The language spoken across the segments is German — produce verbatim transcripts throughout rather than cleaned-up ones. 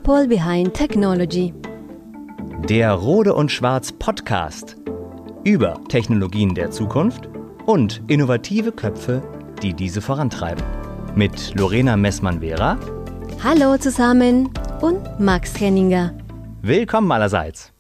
People Behind Technology. Der Rode und Schwarz Podcast über Technologien der Zukunft und innovative Köpfe, die diese vorantreiben. Mit Lorena Messmann-Vera. Hallo zusammen und Max Henninger. Willkommen allerseits.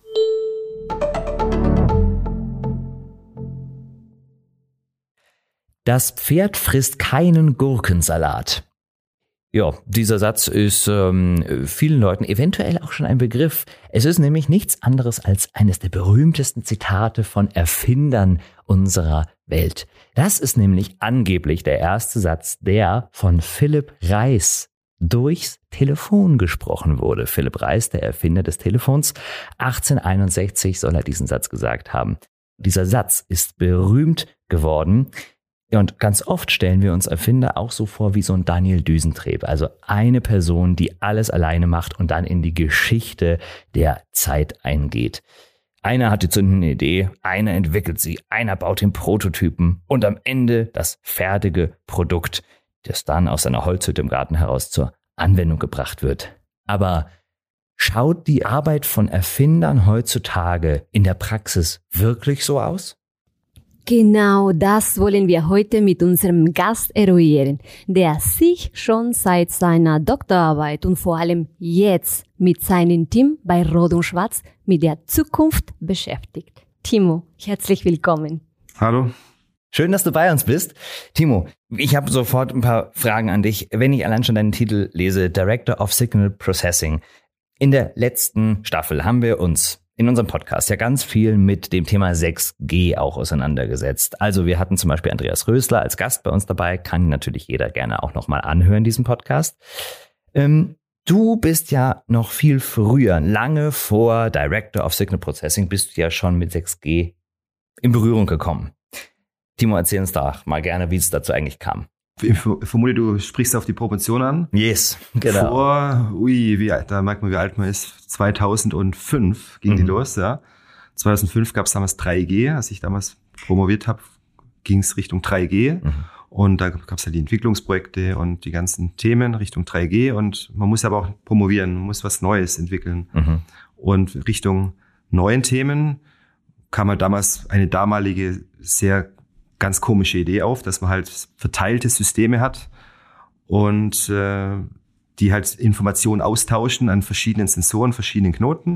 Das Pferd frisst keinen Gurkensalat. Ja, dieser Satz ist ähm, vielen Leuten eventuell auch schon ein Begriff. Es ist nämlich nichts anderes als eines der berühmtesten Zitate von Erfindern unserer Welt. Das ist nämlich angeblich der erste Satz, der von Philipp Reis durchs Telefon gesprochen wurde. Philipp Reis, der Erfinder des Telefons, achtzehnhunderteinundsechzig soll er diesen Satz gesagt haben. Dieser Satz ist berühmt geworden. Ja, und ganz oft stellen wir uns Erfinder auch so vor wie so ein Daniel Düsentrieb. Also eine Person, die alles alleine macht und dann in die Geschichte der Zeit eingeht. Einer hat die zündende Idee, einer entwickelt sie, einer baut den Prototypen und am Ende das fertige Produkt, das dann aus seiner Holzhütte im Garten heraus zur Anwendung gebracht wird. Aber schaut die Arbeit von Erfindern heutzutage in der Praxis wirklich so aus? Genau das wollen wir heute mit unserem Gast eruieren, der sich schon seit seiner Doktorarbeit und vor allem jetzt mit seinem Team bei Rode und Schwarz mit der Zukunft beschäftigt. Timo, herzlich willkommen. Hallo. Schön, dass du bei uns bist. Timo, ich habe sofort ein paar Fragen an dich, wenn ich allein schon deinen Titel lese, Director of Signal Processing. In der letzten Staffel haben wir uns in unserem Podcast ja ganz viel mit dem Thema sechs G auch auseinandergesetzt. Also wir hatten zum Beispiel Andreas Rösler als Gast bei uns dabei, kann natürlich jeder gerne auch nochmal anhören, diesen Podcast. Ähm, du bist ja noch viel früher, lange vor Director of Signal Processing, bist du ja schon mit sechs G in Berührung gekommen. Timo, erzähl uns doch mal gerne, wie es dazu eigentlich kam. Ich vermute, du sprichst auf die Proportion an. Yes, genau. Vor, ui, wie alt, da merkt man, wie alt man ist. zweitausendfünf ging mhm. die los, ja. zweitausendfünf gab es damals drei G. Als ich damals promoviert habe, ging es Richtung drei G. Mhm. Und da gab es ja die Entwicklungsprojekte und die ganzen Themen Richtung drei G. Und man muss aber auch promovieren, man muss was Neues entwickeln. Mhm. Und Richtung neuen Themen kam halt damals eine damalige sehr ganz komische Idee auf, dass man halt verteilte Systeme hat und äh, die halt Informationen austauschen an verschiedenen Sensoren, verschiedenen Knoten.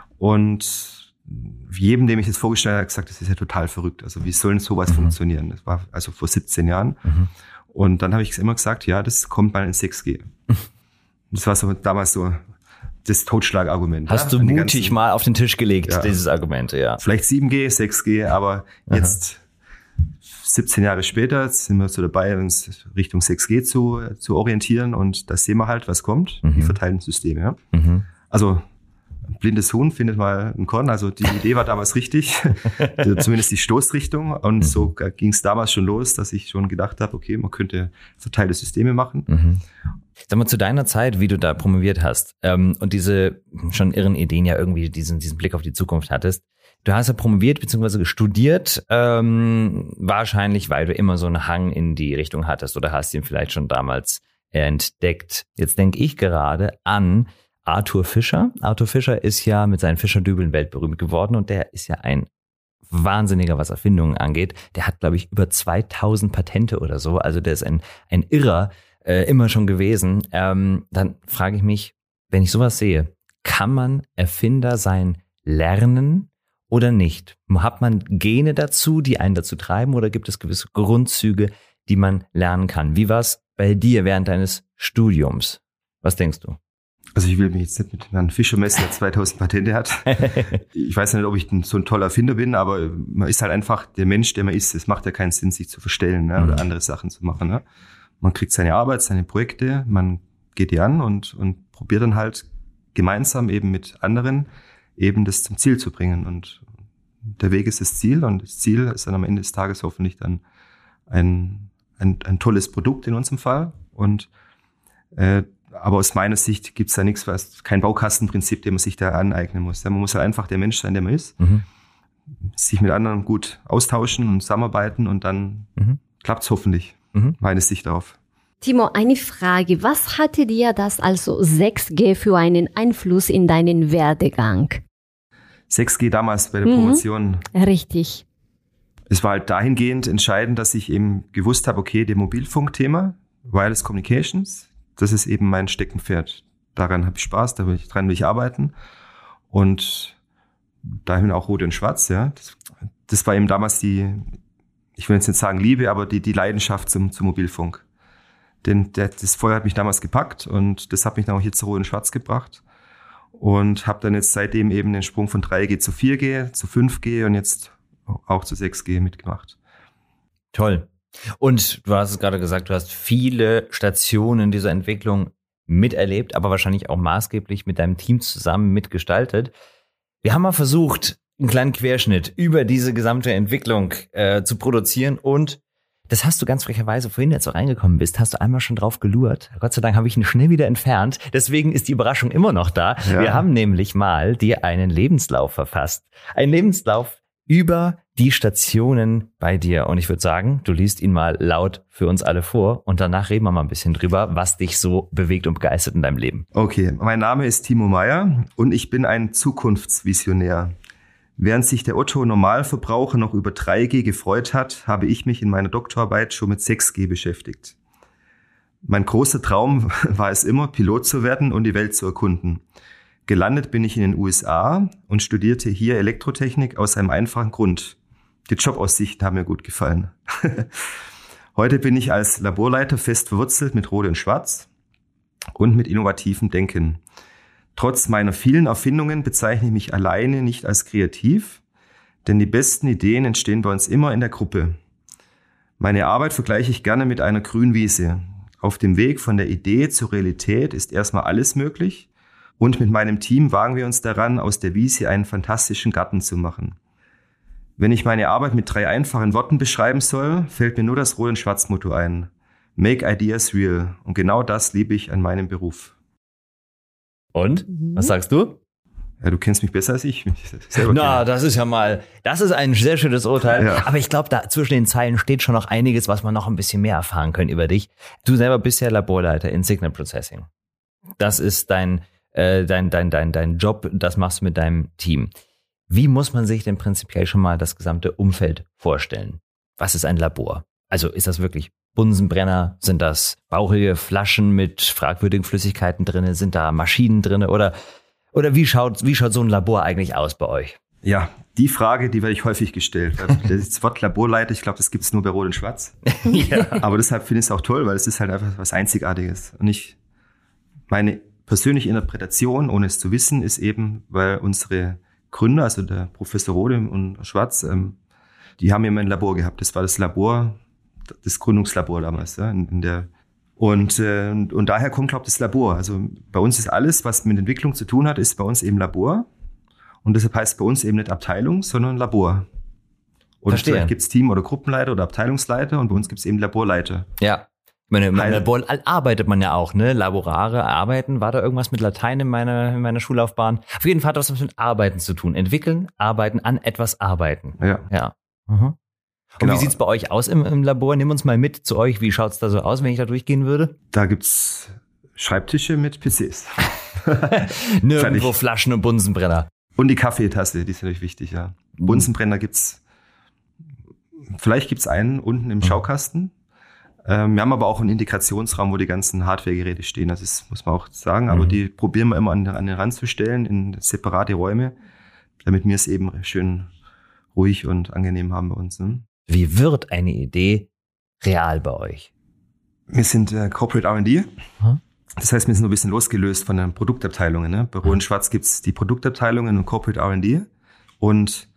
Und jedem, dem ich das vorgestellt habe, hat gesagt, das ist ja total verrückt. Also wie soll denn sowas mhm. funktionieren? Das war also vor siebzehn Jahren. Mhm. Und dann habe ich immer gesagt, ja, das kommt mal in sechs G. Das war so damals so das Totschlagargument. Hast ja? du mutig ganzen, mal auf den Tisch gelegt, ja. dieses Argument, ja. Vielleicht sieben G, sechs G, aber Aha. jetzt siebzehn Jahre später sind wir so dabei, uns Richtung sechs G zu, zu orientieren und da sehen wir halt, was kommt, mhm. die verteilten Systeme. Ja? Mhm. Also ein blindes Huhn findet mal ein Korn, also die Idee war damals richtig, zumindest die Stoßrichtung und mhm. so ging es damals schon los, dass ich schon gedacht habe, okay, man könnte verteilte Systeme machen. Mhm. Sag mal, zu deiner Zeit, wie du da promoviert hast ähm, und diese schon irren Ideen ja irgendwie diesen, diesen Blick auf die Zukunft hattest, du hast ja promoviert bzw. studiert, ähm, wahrscheinlich, weil du immer so einen Hang in die Richtung hattest oder hast ihn vielleicht schon damals entdeckt. Jetzt denke ich gerade an Arthur Fischer. Arthur Fischer ist ja mit seinen Fischerdübeln weltberühmt geworden und der ist ja ein Wahnsinniger, was Erfindungen angeht. Der hat, glaube ich, über zweitausend Patente oder so. Also der ist ein, ein Irrer äh, immer schon gewesen. Ähm, dann frage ich mich, wenn ich sowas sehe, kann man Erfinder sein lernen oder nicht? Hat man Gene dazu, die einen dazu treiben, oder gibt es gewisse Grundzüge, die man lernen kann? Wie war es bei dir während deines Studiums? Was denkst du? Also ich will mich jetzt nicht mit Herrn Fischer messen, der zweitausend Patente hat. Ich weiß nicht, ob ich so ein toller Erfinder bin, aber man ist halt einfach der Mensch, der man ist. Es macht ja keinen Sinn, sich zu verstellen, ne, oder andere Sachen zu machen. Ne? Man kriegt seine Arbeit, seine Projekte, man geht die an und, und probiert dann halt gemeinsam eben mit anderen eben das zum Ziel zu bringen. Und der Weg ist das Ziel und das Ziel ist dann am Ende des Tages hoffentlich dann ein, ein, ein tolles Produkt in unserem Fall. Und äh, aber aus meiner Sicht gibt es da nichts, was kein Baukastenprinzip, den man sich da aneignen muss. Ja, man muss ja einfach der Mensch sein, der man ist, mhm. sich mit anderen gut austauschen und zusammenarbeiten und dann mhm. klappt es hoffentlich, mhm. meine Sicht darauf. Timo, eine Frage. Was hatte dir das also sechs G für einen Einfluss in deinen Werdegang? sechs G damals bei der Promotion. Mhm, richtig. Es war halt dahingehend entscheidend, dass ich eben gewusst habe, okay, dem Mobilfunkthema, Wireless Communications, das ist eben mein Steckenpferd. Daran habe ich Spaß, da will ich, dran will ich arbeiten. Und dahin auch Rot und Schwarz, ja. Das, das war eben damals die, ich will jetzt nicht sagen Liebe, aber die, die Leidenschaft zum, zum Mobilfunk. Denn der, das Feuer hat mich damals gepackt und das hat mich dann auch hier zu Rot und Schwarz gebracht. Und habe dann jetzt seitdem eben den Sprung von drei G zu vier G, zu fünf G und jetzt auch zu sechs G mitgemacht. Toll. Und du hast es gerade gesagt, du hast viele Stationen dieser Entwicklung miterlebt, aber wahrscheinlich auch maßgeblich mit deinem Team zusammen mitgestaltet. Wir haben mal versucht, einen kleinen Querschnitt über diese gesamte Entwicklung äh, zu produzieren und das hast du ganz frecherweise, vorhin, als du reingekommen bist, hast du einmal schon drauf gelurrt. Gott sei Dank habe ich ihn schnell wieder entfernt. Deswegen ist die Überraschung immer noch da. Ja. Wir haben nämlich mal dir einen Lebenslauf verfasst. Ein Lebenslauf über die Stationen bei dir. Und ich würde sagen, du liest ihn mal laut für uns alle vor und danach reden wir mal ein bisschen drüber, was dich so bewegt und begeistert in deinem Leben. Okay, mein Name ist Timo Meyer und ich bin ein Zukunftsvisionär. Während sich der Otto-Normalverbraucher noch über drei G gefreut hat, habe ich mich in meiner Doktorarbeit schon mit sechs G beschäftigt. Mein großer Traum war es immer, Pilot zu werden und die Welt zu erkunden. Gelandet bin ich in den U S A und studierte hier Elektrotechnik aus einem einfachen Grund. Die Jobaussichten haben mir gut gefallen. Heute bin ich als Laborleiter fest verwurzelt mit Rot und Schwarz und mit innovativem Denken. Trotz meiner vielen Erfindungen bezeichne ich mich alleine nicht als kreativ, denn die besten Ideen entstehen bei uns immer in der Gruppe. Meine Arbeit vergleiche ich gerne mit einer Grünwiese. Auf dem Weg von der Idee zur Realität ist erstmal alles möglich und mit meinem Team wagen wir uns daran, aus der Wiese einen fantastischen Garten zu machen. Wenn ich meine Arbeit mit drei einfachen Worten beschreiben soll, fällt mir nur das Rot- und Schwarz-Motto ein. Make ideas real. Und genau das liebe ich an meinem Beruf. Und? Was sagst du? Ja, du kennst mich besser als ich. Mich Na, das ist ja mal, das ist ein sehr schönes Urteil. Ja. Aber ich glaube, da zwischen den Zeilen steht schon noch einiges, was man noch ein bisschen mehr erfahren können über dich. Du selber bist ja Laborleiter in Signal Processing. Das ist dein, äh, dein, dein, dein, dein Job, das machst du mit deinem Team. Wie muss man sich denn prinzipiell schon mal das gesamte Umfeld vorstellen? Was ist ein Labor? Also ist das wirklich Bunsenbrenner? Sind das bauchige Flaschen mit fragwürdigen Flüssigkeiten drin? Sind da Maschinen drin? Oder, oder wie schaut, wie schaut so ein Labor eigentlich aus bei euch? Ja, die Frage, die werde ich häufig gestellt. Das Wort Laborleiter, ich glaube, das gibt es nur bei Rot und Schwarz. Ja. Aber deshalb finde ich es auch toll, weil es ist halt einfach was Einzigartiges. Und ich, meine persönliche Interpretation, ohne es zu wissen, ist eben, weil unsere Gründer, also der Professor Rode und Schwarz, ähm, die haben immer ein Labor gehabt. Das war das Labor, das Gründungslabor damals, ja, in, in der und äh, und, und daher kommt, glaube ich, das Labor. Also bei uns ist alles, was mit Entwicklung zu tun hat, ist bei uns eben Labor und deshalb heißt es bei uns eben nicht Abteilung, sondern Labor. Und Verstehe. Vielleicht gibt es Team- oder Gruppenleiter oder Abteilungsleiter und bei uns gibt es eben Laborleiter. Ja, ich meine, im Weil- Labor arbeitet man ja auch, ne? Laborare, arbeiten, war da irgendwas mit Latein in meiner, in meiner Schullaufbahn? Auf jeden Fall hat das was mit Arbeiten zu tun. Entwickeln, arbeiten, an etwas arbeiten. Ja. Ja. Mhm. Und Genau. wie sieht's bei euch aus im, im Labor? Nimm uns mal mit zu euch. Wie schaut's da so aus, wenn ich da durchgehen würde? Da gibt's Schreibtische mit P Cs. Nirgendwo Fertig. Flaschen und Bunsenbrenner. Und die Kaffeetasse, die ist natürlich wichtig, ja. Bunsenbrenner gibt's, vielleicht gibt's einen unten im Schaukasten. Ähm, wir haben aber auch einen Integrationsraum, wo die ganzen Hardware-Geräte stehen. Das ist, muss man auch sagen. Aber Mhm. die probieren wir immer an, an den Rand zu stellen in separate Räume, damit wir es eben schön ruhig und angenehm haben bei uns. Ne? Wie wird eine Idee real bei euch? Wir sind äh, Corporate R and D. Hm? Das heißt, wir sind so ein bisschen losgelöst von den Produktabteilungen. Ne? Bei Rot und Schwarz gibt's die Produktabteilungen und Corporate R and D. Und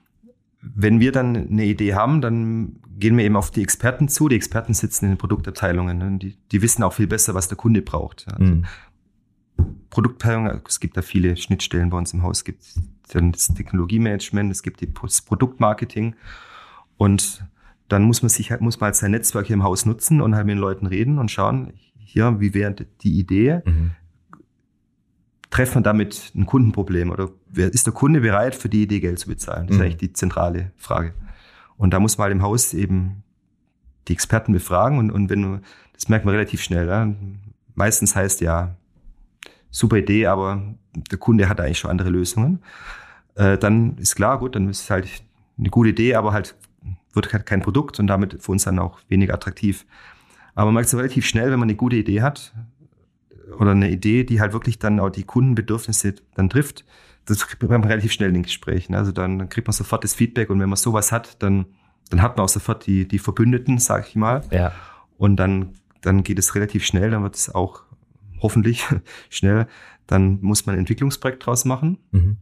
wenn wir dann eine Idee haben, dann gehen wir eben auf die Experten zu. Die Experten sitzen in den Produktabteilungen. Ne? Die, die wissen auch viel besser, was der Kunde braucht. Also Mhm. Produktabteilungen, es gibt da viele Schnittstellen bei uns im Haus. Es gibt dann das Technologiemanagement, es gibt das Produktmarketing. Und dann muss man sich halt, muss man halt sein Netzwerk hier im Haus nutzen und halt mit den Leuten reden und schauen, hier, wie wäre die Idee? Mhm. Treffen wir damit ein Kundenproblem oder wer- ist der Kunde bereit, für die Idee Geld zu bezahlen? Das ist Mhm. eigentlich die zentrale Frage. Und da muss man halt im Haus eben die Experten befragen und, und wenn du, Das merkt man relativ schnell. Ja? Meistens heißt ja, super Idee, aber der Kunde hat eigentlich schon andere Lösungen. Äh, dann ist klar, gut, dann ist es halt eine gute Idee, aber halt wird halt kein Produkt und damit für uns dann auch weniger attraktiv. Aber man merkt es relativ schnell, wenn man eine gute Idee hat oder eine Idee, die halt wirklich dann auch die Kundenbedürfnisse dann trifft, das kriegt man relativ schnell in den Gesprächen. Also dann, dann kriegt man sofort das Feedback und wenn man sowas hat, dann, dann hat man auch sofort die, die Verbündeten, sag ich mal. Ja. Und dann, dann geht es relativ schnell, dann wird es auch hoffentlich schnell, dann muss man ein Entwicklungsprojekt draus machen. Mhm.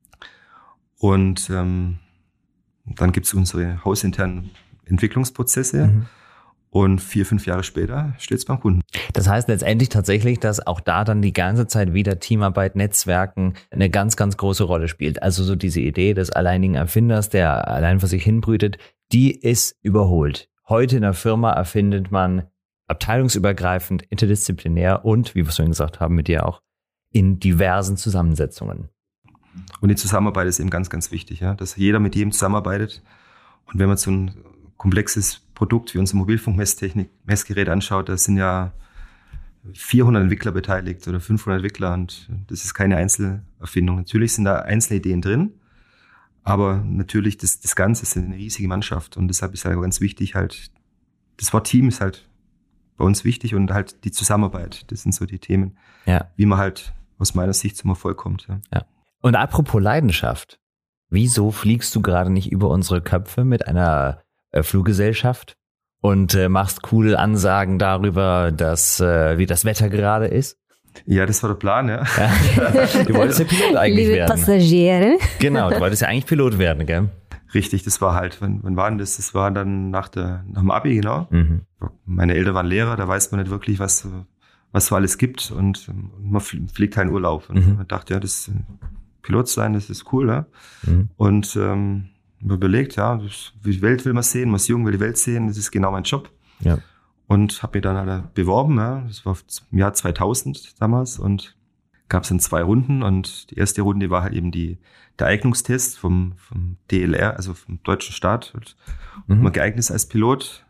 Und ähm, dann gibt's unsere hausinternen Entwicklungsprozesse. Mhm. Und vier, fünf Jahre später steht's beim Kunden. Das heißt letztendlich tatsächlich, dass auch da dann die ganze Zeit wieder Teamarbeit, Netzwerken eine ganz, ganz große Rolle spielt. Also so diese Idee des alleinigen Erfinders, der allein für sich hinbrütet, die ist überholt. Heute in der Firma erfindet man abteilungsübergreifend, interdisziplinär und, wie wir es vorhin gesagt haben, mit dir auch, in diversen Zusammensetzungen. Und die Zusammenarbeit ist eben ganz, ganz wichtig, ja, dass jeder mit jedem zusammenarbeitet. Und wenn man so ein komplexes Produkt wie unser Mobilfunkmesstechnik, Messgerät anschaut, da sind ja vierhundert Entwickler beteiligt oder fünfhundert Entwickler und das ist keine Einzelerfindung. Natürlich sind da einzelne Ideen drin, aber natürlich das, das Ganze ist eine riesige Mannschaft und deshalb ist halt ganz wichtig halt, das Wort Team ist halt bei uns wichtig und halt die Zusammenarbeit, das sind so die Themen, ja. Wie man halt aus meiner Sicht zum Erfolg kommt. Ja. Ja. Und apropos Leidenschaft, wieso fliegst du gerade nicht über unsere Köpfe mit einer äh, Fluggesellschaft und äh, machst coole Ansagen darüber, dass äh, wie das Wetter gerade ist? Ja, das war der Plan, ja. ja. Du wolltest ja Pilot eigentlich Liebe werden. Passagiere. Genau, du wolltest ja eigentlich Pilot werden, gell? Richtig, das war halt, wann, wann war denn das? Das war dann nach, der, nach dem Abi, genau. Mhm. Meine Eltern waren Lehrer, da weiß man nicht wirklich, was, was so alles gibt und, und man fliegt halt in Urlaub. Und mhm. man dachte, ja, das Pilot sein, das ist cool, ja. Mhm. Und ähm, man überlegt, ja, das, die Welt will man sehen, man ist jung, will die Welt sehen, das ist genau mein Job. Ja. Und habe mich dann halt beworben, ja, das war im Jahr zweitausend damals und gab es dann zwei Runden und die erste Runde war halt eben die, der Eignungstest vom, vom D L R, also vom deutschen Staat, und mhm. man geeignet ist als Pilot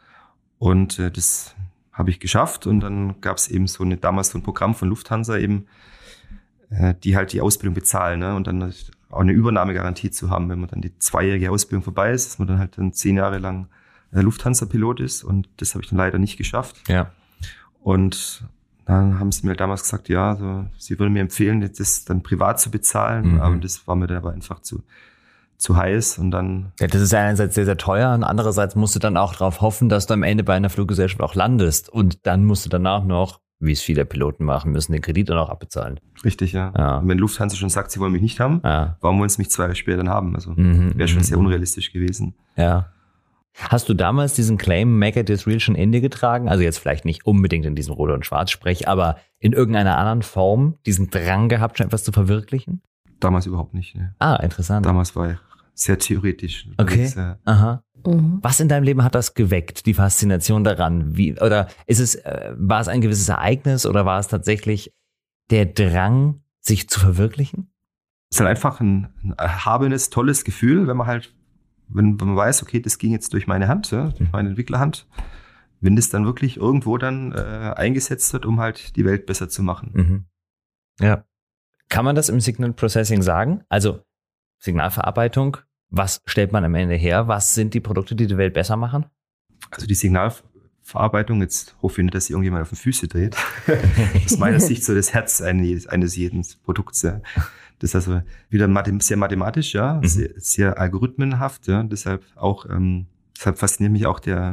und äh, das habe ich geschafft und dann gab es eben so eine, damals so ein Programm von Lufthansa eben, äh, die halt die Ausbildung bezahlen, ne, und dann auch eine Übernahmegarantie zu haben, wenn man dann die zweijährige Ausbildung vorbei ist, dass man dann halt dann zehn Jahre lang Lufthansa-Pilot ist und das habe ich dann leider nicht geschafft. Ja. Und dann haben sie mir damals gesagt, ja, so, sie würden mir empfehlen, das dann privat zu bezahlen, mhm. aber das war mir dann aber einfach zu zu heiß und dann... Ja, das ist ja einerseits sehr, sehr teuer und andererseits musst du dann auch darauf hoffen, dass du am Ende bei einer Fluggesellschaft auch landest und dann musst du danach noch, wie es viele Piloten machen müssen, den Kredit dann auch abbezahlen. Richtig, ja. ja. Und wenn Lufthansa schon sagt, sie wollen mich nicht haben, ja. warum wollen sie mich zwei Jahre später dann haben? Also mhm, wäre schon sehr unrealistisch gewesen. Ja. Hast du damals diesen Claim Make It Is Real schon in dir getragen? Also jetzt vielleicht nicht unbedingt in diesem Rot- und Schwarz-Sprech, aber in irgendeiner anderen Form diesen Drang gehabt, schon etwas zu verwirklichen? Damals überhaupt nicht. Ne. Ah, interessant. Damals war ich sehr theoretisch. Okay, ist, äh, aha. Mhm. Was in deinem Leben hat das geweckt, die Faszination daran? Wie, oder ist es, äh, war es ein gewisses Ereignis oder war es tatsächlich der Drang, sich zu verwirklichen? Es ist halt einfach ein, ein erhabenes, tolles Gefühl, wenn man halt Wenn, wenn man weiß, okay, das ging jetzt durch meine Hand, ja, durch meine Entwicklerhand, wenn das dann wirklich irgendwo dann äh, eingesetzt wird, um halt die Welt besser zu machen. Mhm. Ja. Kann man das im Signal Processing sagen? Also Signalverarbeitung, was stellt man am Ende her? Was sind die Produkte, die die Welt besser machen? Also die Signalverarbeitung, jetzt hoffe ich nicht, dass sich irgendjemand auf den Füße dreht. Aus meiner Sicht so das Herz eines, eines jeden Produkts, ja. Das ist also wieder sehr mathematisch, ja, mhm. sehr, sehr algorithmenhaft, ja, deshalb auch, ähm, deshalb fasziniert mich auch der,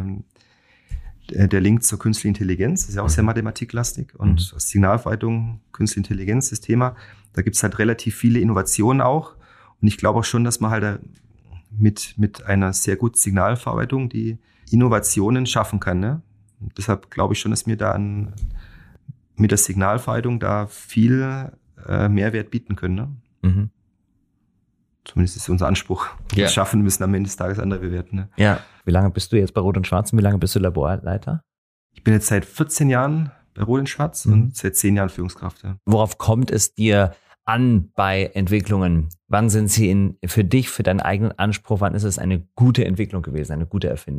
der Link zur künstlichen Intelligenz, das ist ja auch sehr mathematiklastig und mhm. Signalverarbeitung, künstliche Intelligenz, das Thema, da gibt's halt relativ viele Innovationen auch und ich glaube auch schon, dass man halt mit, mit einer sehr guten Signalverarbeitung die Innovationen schaffen kann, ne? Und deshalb glaube ich schon, dass wir da an, mit der Signalverarbeitung da viel Mehrwert bieten können. Ne? Mhm. Zumindest ist unser Anspruch. Wir ja. schaffen müssen am Ende des Tages andere bewerten. Ne? Ja. Wie lange bist du jetzt bei Rot und Schwarz und wie lange bist du Laborleiter? Ich bin jetzt seit vierzehn Jahren bei Rot und Schwarz mhm. und seit zehn Jahren Führungskraft. Ja. Worauf kommt es dir an bei Entwicklungen? Wann sind sie in, für dich, für deinen eigenen Anspruch, wann ist es eine gute Entwicklung gewesen, eine gute Erfindung?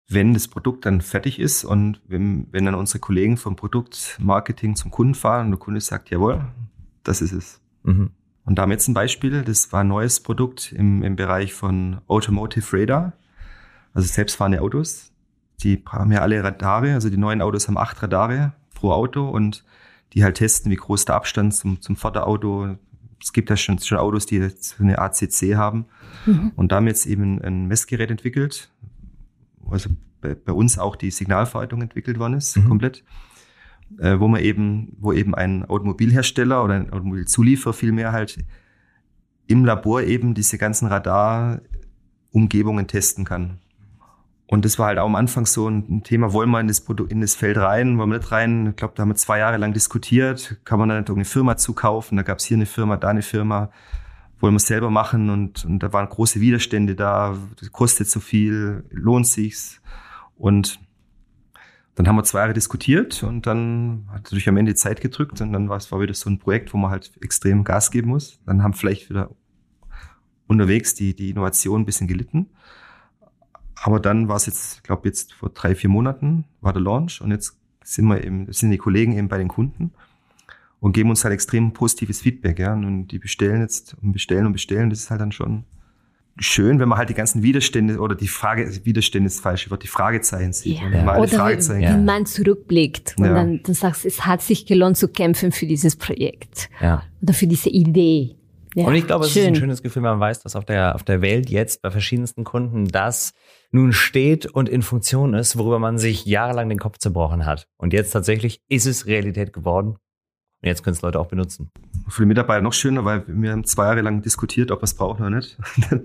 wenn das Produkt dann fertig ist und wenn, wenn dann unsere Kollegen vom Produktmarketing zum Kunden fahren und der Kunde sagt, jawohl, das ist es. Mhm. Und da haben wir jetzt ein Beispiel, das war ein neues Produkt im, im Bereich von Automotive Radar, also selbstfahrende Autos. Die haben ja alle Radare, also die neuen Autos haben acht Radare pro Auto und die halt testen, wie groß der Abstand zum, zum Vorderauto. Es gibt ja schon, schon Autos, die jetzt eine A C C haben. Mhm. Und da haben wir jetzt eben ein Messgerät entwickelt, also bei, bei uns auch die Signalverarbeitung entwickelt worden ist, mhm. komplett, äh, wo man eben, wo eben ein Automobilhersteller oder ein Automobilzulieferer vielmehr halt im Labor eben diese ganzen Radarumgebungen testen kann. Und das war halt auch am Anfang so ein Thema, wollen wir in das Produkt, in das Feld rein, wollen wir nicht rein? Ich glaube, da haben wir zwei Jahre lang diskutiert, kann man da nicht irgendeine Firma zukaufen? Da gab es hier eine Firma, da eine Firma, wollen wir es selber machen? Und, und da waren große Widerstände da, das kostet so viel, lohnt sich's? Und dann haben wir zwei Jahre diskutiert und dann hat natürlich am Ende die Zeit gedrückt und dann war es war wieder so ein Projekt, wo man halt extrem Gas geben muss. Dann haben vielleicht wieder unterwegs die, die Innovation ein bisschen gelitten. Aber dann war es jetzt, ich glaube jetzt vor drei, vier Monaten war der Launch und jetzt sind wir eben, sind die Kollegen eben bei den Kunden und geben uns halt extrem positives Feedback, ja. Und die bestellen jetzt und bestellen und bestellen. Das ist halt dann schon schön, wenn man halt die ganzen Widerstände oder die Frage, Widerstände ist falsch, die Fragezeichen sieht. Ja. Ja. Oder Fragezeichen. Wenn man zurückblickt und ja. dann, dann sagst, es hat sich gelohnt zu kämpfen für dieses Projekt. Ja. Oder für diese Idee. Ja, und ich glaube, es schön. ist ein schönes Gefühl, wenn man weiß, dass auf der, auf der Welt jetzt bei verschiedensten Kunden das nun steht und in Funktion ist, worüber man sich jahrelang den Kopf zerbrochen hat. Und jetzt tatsächlich ist es Realität geworden. Und jetzt können es Leute auch benutzen. Für die Mitarbeiter noch schöner, weil wir haben zwei Jahre lang diskutiert, ob wir es brauchen oder nicht.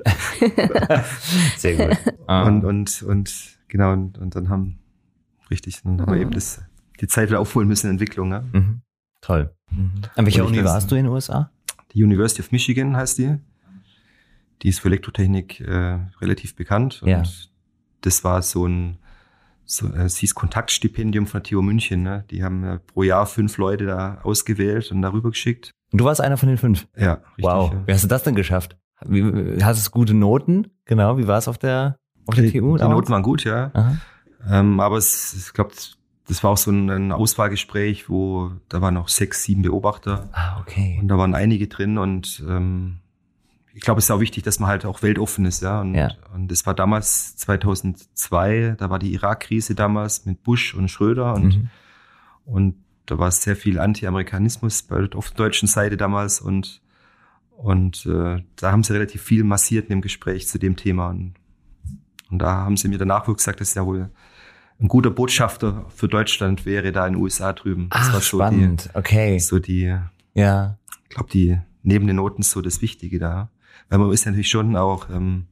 Sehr gut. Und, und, und, genau, und, und dann haben, richtig, dann haben wir eben das, die Zeit wieder aufholen müssen in Entwicklung. Ne? Mhm. Toll. Mhm. An welcher Uni warst du in den U S A? Die University of Michigan heißt die. Die ist für Elektrotechnik äh, relativ bekannt. Und ja. das war so ein, so, äh, es hieß Kontaktstipendium von der T U München. Ne? Die haben äh, pro Jahr fünf Leute da ausgewählt und darüber geschickt. Und du warst einer von den fünf? Ja, richtig. Wow, ja. Wie hast du das denn geschafft? Wie, hast du gute Noten? Genau, wie war es auf der, auf der die, T U? Die Noten waren gut, ja. Ähm, aber es, ich glaube, das war auch so ein Auswahlgespräch, wo da waren noch sechs, sieben Beobachter. Ah, okay. Und da waren einige drin und ähm, ich glaube, es ist auch wichtig, dass man halt auch weltoffen ist, ja. Und, ja. und das war damals zweitausendzwei, da war die Irak-Krise damals mit Bush und Schröder und mhm. und da war sehr viel Anti-Amerikanismus auf der deutschen Seite damals und und äh, da haben sie relativ viel massiert in dem Gespräch zu dem Thema und, und da haben sie mir danach wohl gesagt, dass ja wohl ein guter Botschafter für Deutschland wäre da in den U S A drüben. Das Ach, war so spannend. Die, okay. So die, ja. Ich glaube, die neben den Noten so das Wichtige da. Weil man ist natürlich schon auch, ähm,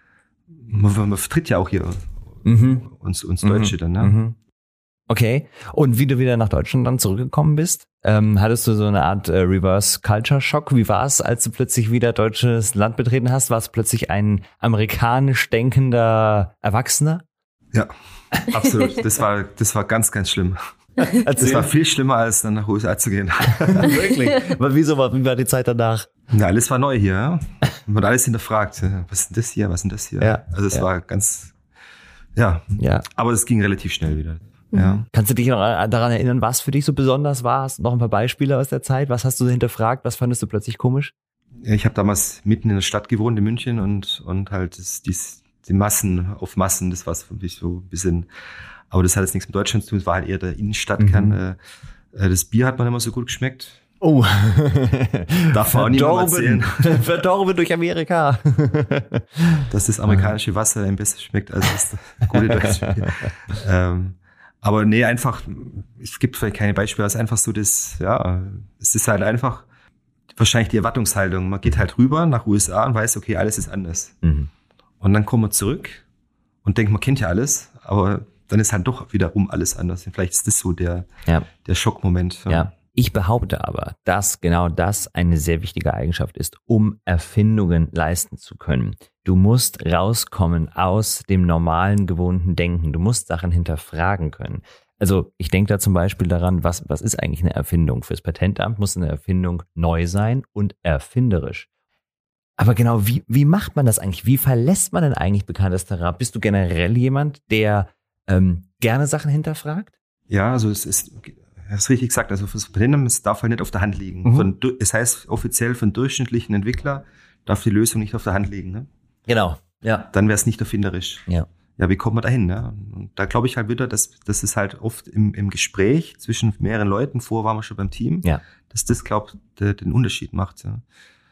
man, man vertritt ja auch hier mhm. uns, uns Deutsche mhm. dann, ne? Mhm. Okay. Und wie du wieder nach Deutschland dann zurückgekommen bist, ähm, hattest du so eine Art äh, Reverse-Culture-Shock? Wie war es, als du plötzlich wieder deutsches Land betreten hast? Warst du plötzlich ein amerikanisch denkender Erwachsener? Ja. Absolut. Das war, das war ganz, ganz schlimm. Erzähl. Das war viel schlimmer, als dann nach U S A zu gehen. Wirklich? Aber wieso war, wie war die Zeit danach? Ja, alles war neu hier. Ja? Man hat alles hinterfragt. Was ist denn das hier? Was ist denn das hier? Ja. Also es ja. war ganz, ja. ja. Aber es ging relativ schnell wieder. Mhm. Ja. Kannst du dich noch daran erinnern, was für dich so besonders war? Hast du noch ein paar Beispiele aus der Zeit? Was hast du hinterfragt? Was fandest du plötzlich komisch? Ja, ich habe damals mitten in der Stadt gewohnt, in München und, und halt das, dies, die Massen auf Massen, das war für mich so ein bisschen, aber das hat jetzt nichts mit Deutschland zu tun, es war halt eher der Innenstadtkern. Mhm. Das Bier hat man immer so gut geschmeckt. Oh. Darf man auch niemandem erzählen. Verdorben durch Amerika. Dass das amerikanische Wasser ein besser schmeckt als das gute Deutsche. ähm, aber nee, einfach, es gibt vielleicht keine Beispiele, es ist einfach so das, ja, es ist halt einfach wahrscheinlich die Erwartungshaltung. Man geht halt rüber nach U S A und weiß, okay, alles ist anders. Mhm. Und dann kommt man zurück und denkt, man kennt ja alles, aber dann ist halt doch wiederum alles anders. Und vielleicht ist das so der, ja. der Schockmoment. Ja. ja. Ich behaupte aber, dass genau das eine sehr wichtige Eigenschaft ist, um Erfindungen leisten zu können. Du musst rauskommen aus dem normalen, gewohnten Denken. Du musst Sachen hinterfragen können. Also ich denke da zum Beispiel daran, was, was ist eigentlich eine Erfindung? Fürs Patentamt muss eine Erfindung neu sein und erfinderisch. Aber genau, wie, wie macht man das eigentlich? Wie verlässt man denn eigentlich bekanntes Terrain? Bist du generell jemand, der ähm, gerne Sachen hinterfragt? Ja, also es ist, das ist richtig gesagt, also fürs Unternehmen, es darf halt nicht auf der Hand liegen. Mhm. Von, es heißt offiziell, für einen durchschnittlichen Entwickler darf die Lösung nicht auf der Hand liegen. Ne? Genau, ja. Dann wäre es nicht erfinderisch. Ja. Ja, wie kommt man dahin? Ne? Und da glaube ich halt wieder, dass das ist halt oft im, im Gespräch zwischen mehreren Leuten, vorher waren wir schon beim Team, Ja. dass das, glaube ich, den Unterschied macht. Ja.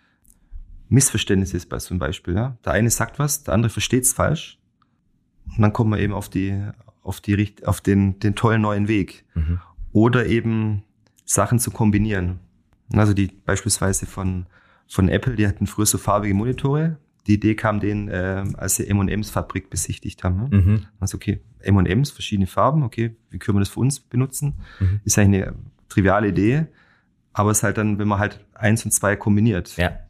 Missverständnis ist bei so einem Beispiel. Ja. Der eine sagt was, der andere versteht es falsch. Und dann kommt man eben auf die, auf die, auf den, den tollen neuen Weg. Mhm. Oder eben Sachen zu kombinieren. Also die beispielsweise von, von Apple, die hatten früher so farbige Monitore. Die Idee kam denen, äh, als sie M und M's Fabrik besichtigt haben. Ne? Mhm. Also okay, M und M's, verschiedene Farben, okay, wie können wir das für uns benutzen? Mhm. Ist eigentlich eine triviale Idee, aber es ist halt dann, wenn man halt eins und zwei kombiniert. Ja.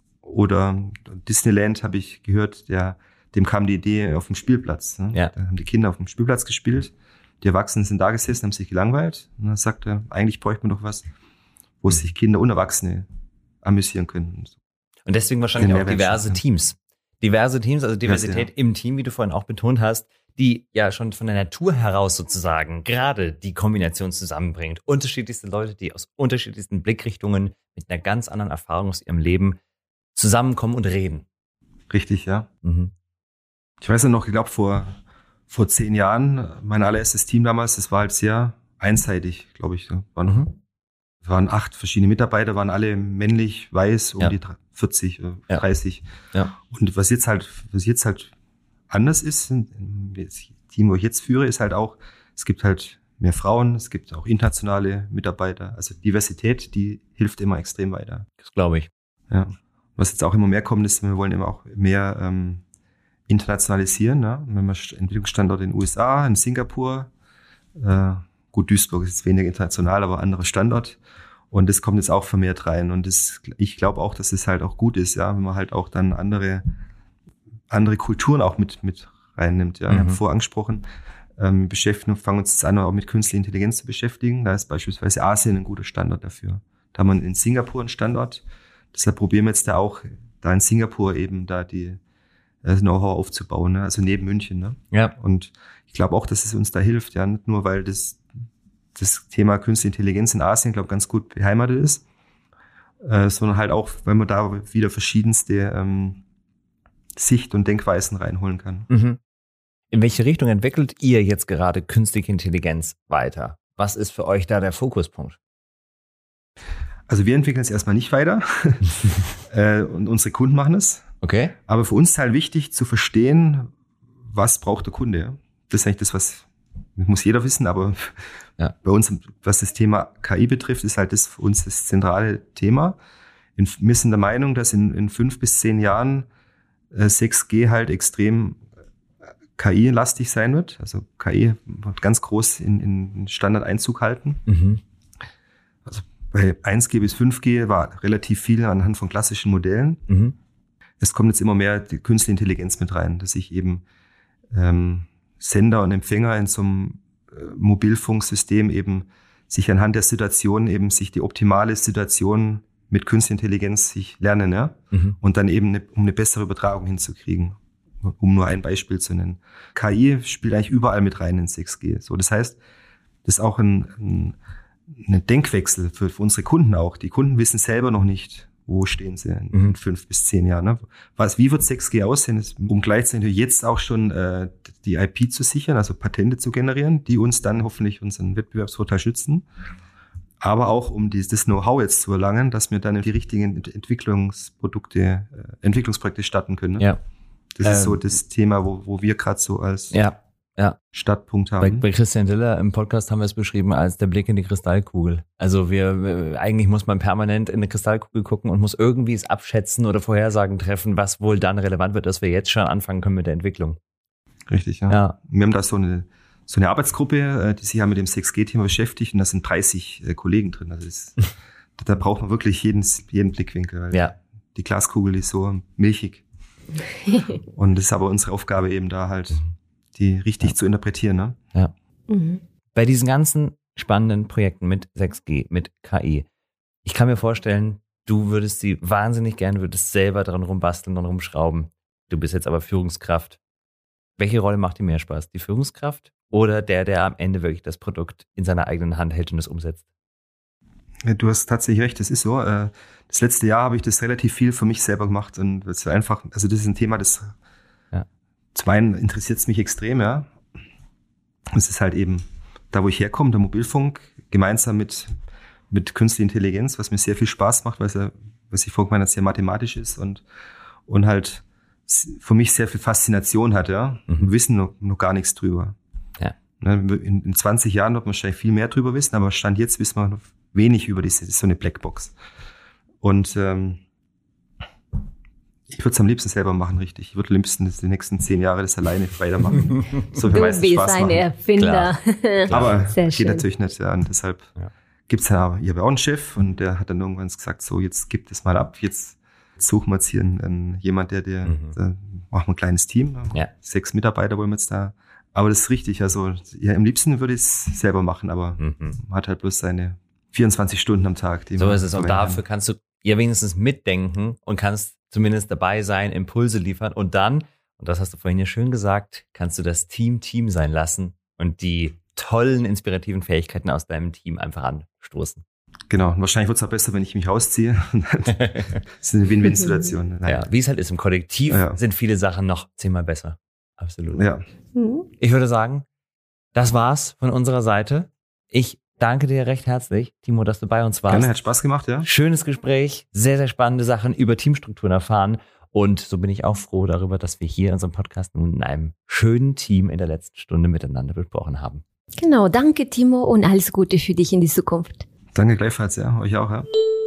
Oder Disneyland habe ich gehört, der, dem kam die Idee auf dem Spielplatz. Ne? Ja. Da haben die Kinder auf dem Spielplatz gespielt, die Erwachsenen sind da gesessen, haben sich gelangweilt. Und dann sagt er, eigentlich bräuchte man doch was, wo sich Kinder und Erwachsene amüsieren können. Und deswegen wahrscheinlich Den auch Mehrwert diverse schaffen. Teams. Diverse Teams, also Diversität Ja, ja. im Team, wie du vorhin auch betont hast, die ja schon von der Natur heraus sozusagen gerade die Kombination zusammenbringt. Unterschiedlichste Leute, die aus unterschiedlichsten Blickrichtungen mit einer ganz anderen Erfahrung aus ihrem Leben zusammenkommen und reden. Richtig, ja. Mhm. Ich weiß ja noch, ich glaube, vor, vor zehn Jahren, mein allererstes Team damals, das war halt sehr einseitig, glaube ich. Waren, Mhm. waren acht verschiedene Mitarbeiter, waren alle männlich, weiß, um Ja. die vierzig, Ja. dreißig. Ja. Und was jetzt halt, was jetzt halt anders ist, das Team, wo ich jetzt führe, ist halt auch, es gibt halt mehr Frauen, es gibt auch internationale Mitarbeiter. Also Diversität, die hilft immer extrem weiter. Das glaube ich. Ja. Was jetzt auch immer mehr kommt, ist, wir wollen immer auch mehr ähm, internationalisieren. Ne? Wir haben Entwicklungsstandorte in den U S A, in Singapur. Äh, gut, Duisburg ist jetzt weniger international, aber anderer Standort. Und das kommt jetzt auch vermehrt rein. Und das, ich glaube auch, dass es halt auch gut ist, ja, wenn man halt auch dann andere, andere Kulturen auch mit, mit reinnimmt. Ja. Mhm. Ich habe vorher angesprochen, ähm, beschäftigen, fangen uns jetzt an, auch mit künstlicher Intelligenz zu beschäftigen. Da ist beispielsweise Asien ein guter Standort dafür. Da haben wir in Singapur einen Standort. Deshalb probieren wir jetzt da auch, da in Singapur eben da die das Know-how aufzubauen, ne? Also neben München. Ne? Ja. Und ich glaube auch, dass es uns da hilft, ja, nicht nur, weil das, das Thema Künstliche Intelligenz in Asien, glaube ich, ganz gut beheimatet ist, äh, sondern halt auch, weil man da wieder verschiedenste ähm, Sicht- und Denkweisen reinholen kann. Mhm. In welche Richtung entwickelt ihr jetzt gerade künstliche Intelligenz weiter? Was ist für euch da der Fokuspunkt? Also wir entwickeln es erstmal nicht weiter äh, und unsere Kunden machen es. Okay. Aber für uns ist halt wichtig zu verstehen, was braucht der Kunde. Ja? Das ist eigentlich das, was muss jeder wissen, aber Ja. bei uns, was das Thema K I betrifft, ist halt das für uns das zentrale Thema. In, wir sind der Meinung, dass in, in fünf bis zehn Jahren äh, sechs G halt extrem K I-lastig sein wird. Also K I wird ganz groß in, in Standard Einzug halten. Mhm. Also bei eins G bis fünf G war relativ viel anhand von klassischen Modellen. Mhm. Es kommt jetzt immer mehr die künstliche Intelligenz mit rein, dass ich eben ähm, Sender und Empfänger in so einem äh, Mobilfunksystem eben sich anhand der Situation eben sich die optimale Situation mit künstlicher Intelligenz sich lernen, ja, Mhm. und dann eben eine, um eine bessere Übertragung hinzukriegen, um nur ein Beispiel zu nennen. K I spielt eigentlich überall mit rein in sechs G. So, das heißt, das ist auch ein, ein, ein Denkwechsel für, für unsere Kunden auch. Die Kunden wissen selber noch nicht, wo stehen sie in Mhm. fünf bis zehn Jahren. Ne? Was, wie wird sechs G aussehen, ist, um gleichzeitig jetzt auch schon äh, die I P zu sichern, also Patente zu generieren, die uns dann hoffentlich unseren Wettbewerbsvorteil schützen. Aber auch, um dieses, das Know-how jetzt zu erlangen, dass wir dann die richtigen Ent- Entwicklungsprodukte, äh, Entwicklungsprojekte starten können. Ne? Ja. Das ist Ähm, so das Thema, wo, wo wir gerade so als Ja. Ja. Startpunkt Bei, haben. bei Christian Diller im Podcast haben wir es beschrieben als der Blick in die Kristallkugel. Also wir, wir eigentlich muss man permanent in eine Kristallkugel gucken und muss irgendwie es abschätzen oder Vorhersagen treffen, was wohl dann relevant wird, dass wir jetzt schon anfangen können mit der Entwicklung. Richtig, ja. Ja. Wir haben da so eine, so eine Arbeitsgruppe, äh, die sich ja mit dem sechs G-Thema beschäftigt, und da sind dreißig äh, Kollegen drin. Also das, da braucht man wirklich jeden, jeden Blickwinkel. Weil Ja. Die Glaskugel ist so milchig. Und das ist aber unsere Aufgabe eben da halt, die richtig Ja. zu interpretieren. Ne? Ja. Mhm. Bei diesen ganzen spannenden Projekten mit sechs G, mit K I, ich kann mir vorstellen, du würdest sie wahnsinnig gern, würdest selber dran rumbasteln, dran rumschrauben. Du bist jetzt aber Führungskraft. Welche Rolle macht dir mehr Spaß? Die Führungskraft oder der, der am Ende wirklich das Produkt in seiner eigenen Hand hält und es umsetzt? Du hast tatsächlich recht, das ist so. Das letzte Jahr habe ich das relativ viel für mich selber gemacht und das war einfach, also das ist ein Thema, das ja. zum einen interessiert es mich extrem, ja. Es ist halt eben da, wo ich herkomme, der Mobilfunk, gemeinsam mit, mit Künstliche Intelligenz, was mir sehr viel Spaß macht, weil es ja, was ich vorhin gemeint habe, sehr mathematisch ist und, und halt für mich sehr viel Faszination hat, ja. Mhm. Wir wissen noch, noch gar nichts drüber. Ja. In, in zwanzig Jahren wird man wahrscheinlich viel mehr drüber wissen, aber Stand jetzt wissen wir noch wenig über diese, das ist so eine Blackbox. Und ähm, ich würde es am liebsten selber machen, richtig. Ich würde am liebsten die nächsten zehn Jahre das alleine weitermachen. So du bist ein Erfinder. Klar. Aber Sehr geht schön. Natürlich nicht. Ja. Und deshalb ja. gibt's ja, ich habe auch einen Chef und der hat dann irgendwann gesagt, so jetzt gib das mal ab, jetzt suchen wir jetzt hier einen, einen, jemand, der, der, mhm. da machen wir ein kleines Team. Ja. Sechs Mitarbeiter wollen wir jetzt da. Aber das ist richtig, also ja, am liebsten würde ich es selber machen, aber mhm. man hat halt bloß seine vierundzwanzig Stunden am Tag. So ist es. Und dafür kannst du ja wenigstens mitdenken und kannst zumindest dabei sein, Impulse liefern. Und dann, und das hast du vorhin ja schön gesagt, kannst du das Team Team sein lassen und die tollen, inspirativen Fähigkeiten aus deinem Team einfach anstoßen. Genau. Und wahrscheinlich wird es auch besser, wenn ich mich rausziehe. Das ist eine Win-Win-Situation. Nein. Ja, wie es halt ist. Im Kollektiv ja. sind viele Sachen noch zehnmal besser. Absolut. Ja. Ich würde sagen, das war's von unserer Seite. Ich danke dir recht herzlich, Timo, dass du bei uns warst. Gerne, hat Spaß gemacht, ja. Schönes Gespräch, sehr, sehr spannende Sachen über Teamstrukturen erfahren. Und so bin ich auch froh darüber, dass wir hier in unserem Podcast nun in einem schönen Team in der letzten Stunde miteinander besprochen haben. Genau, danke Timo und alles Gute für dich in die Zukunft. Danke gleichfalls, ja. Euch auch, ja.